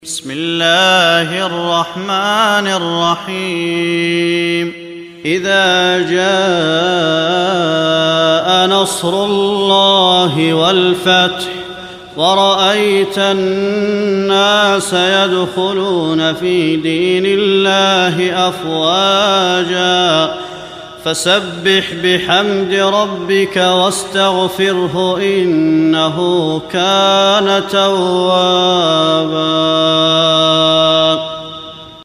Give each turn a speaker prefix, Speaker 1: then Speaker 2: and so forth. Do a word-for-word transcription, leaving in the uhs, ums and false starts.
Speaker 1: بسم الله الرحمن الرحيم إذا جاء نصر الله والفتح ورأيت الناس يدخلون في دين الله أفواجا فسبح بحمد ربك واستغفره إنه كان توابا.